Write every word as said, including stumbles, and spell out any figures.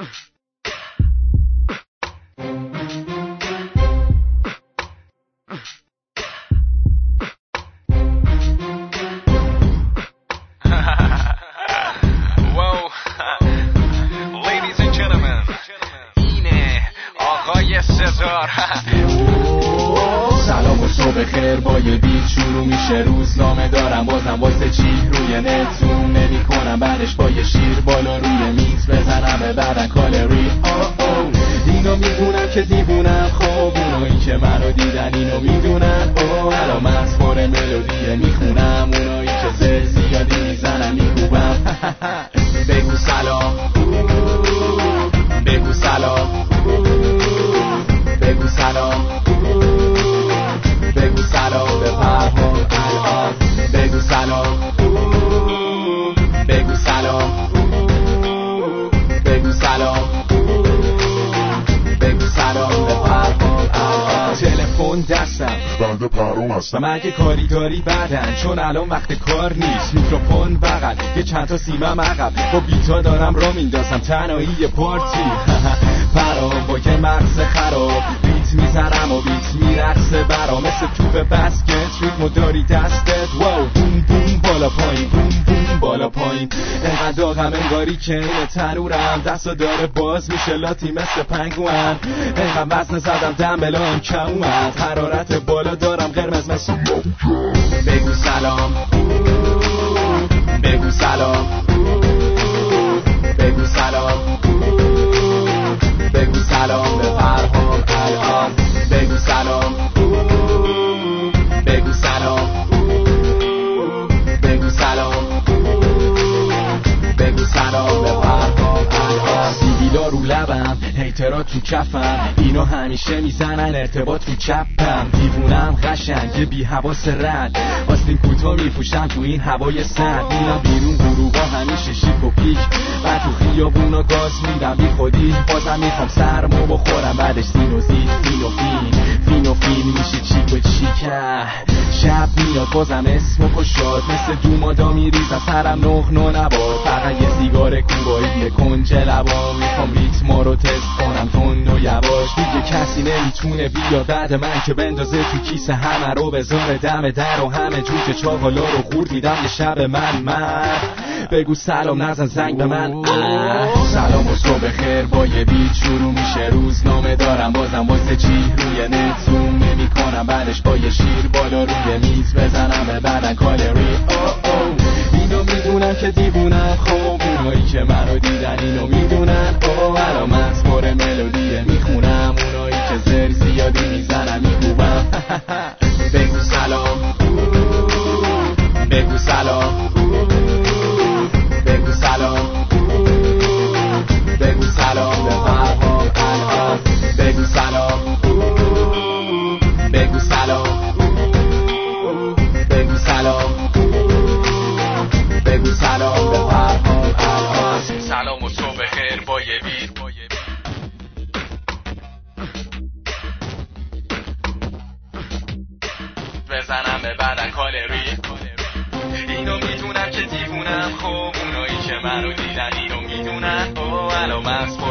سلام و صبح خیر، با یه بیت شروع میشه روزنامه دارم بازم واسه چی روی نت زوم نمی کنم بعدش با یه شیر بالا روی میز بزنم به بعدن کالری. آه آه اینو میدونم که دیوونم، خب اونایی که منو دیدن اینو میدونن. اوه الان مسخره ملودیه میخونم، اونایی که زل زیادی میزنن میکوبم. بگو سلام، بگو سلام، بگو سلام، بگو سلام به فرهاد الان. بگو سلام، بگو سلام، بگو سلام، بگو سلام به فرهاد الان. تلفن دستم بنده پرام هستم، مگه کاری داری بعدن چون الان وقت کار نیست. میکروفون بغل یه چند تا سیمم عقب، با بیتا دارم را میندازم تنهایی یه پارتی. پرام با یه مغز خراب بیت میزنم و بیت میرقصه برام مثل توپ بسکت. ریتمو داری دستت واو بوم بوم بالا پایین، بوم بوم بالا پایین. انقدر داغم انگاری که این تنورم دستو داره باز میشه لاتی مثل پنگوان. انقدر وزن زدم دمبلام کم اومد، حرارت بالا دارم قرمز مثل بگو سلام، بگو سلام، بگو سلام، بگو سلام به فرهاد الان. بگو سلام، بگو سلام، بگو سلام، بگو سلام به فرهاد الان. سیبیلا رو لبم، هیترا تو کفم، اینو همیشه میزنن ارتباط رو چپم. دیوونم قشنگ بی حواس رد، آستین کوتاه میپوشم تو این هوای سرد. میرم بیرون غروبا همیشه شیک و پیک، من تو خیابونا گاز میدم بی خودی. بازم میخوام سرمو بخورم بعدش سین و زید فین و فین، فین و فین میشه چیک و چیکه. شب میاد بازم اسمو کشاد، مثل دومادا میریزم سرم نه نو نباد. فقط یه سیگار کوبایی یه کنج لبا، میخوام ریتما رو تست کنم تند و یواش. دیگه کسی نمیتونه بیا بعد من که بندازه تو کیسه همه رو بذاره دم در و همه جوجه چاقالا رو خورد میدم یه شب من من. بگو سلام نزن زنگ به من. سلام و صبح خیر، با یه بیت شروع میشه روزنامه دارم بازم واسه چی روی نت زوم نمی کنم بعدش با یه شیر بالا روی میز بزنم به بعدن کالری. آه آه اینو میدونم که دیوونم، خب اونایی که منو دیدن اینو میدونن. اوه الان مسخره ملودیه میخونم، اونایی که زر زیادی میزنن میکوبم. بگو سلام، بگو سلام، بگو سلام، بگو سلام به فرهاد الان. بگو سلام، بگو سلام، بگو سلام، بگو سلام به فرهاد الان. سلام و صبح خیر، با یه بیت بزنم به بعدن کالری. اینو میدونم که دیوونم، خب اونایی که منو دیدن اینو میدونن. اوه الان مغز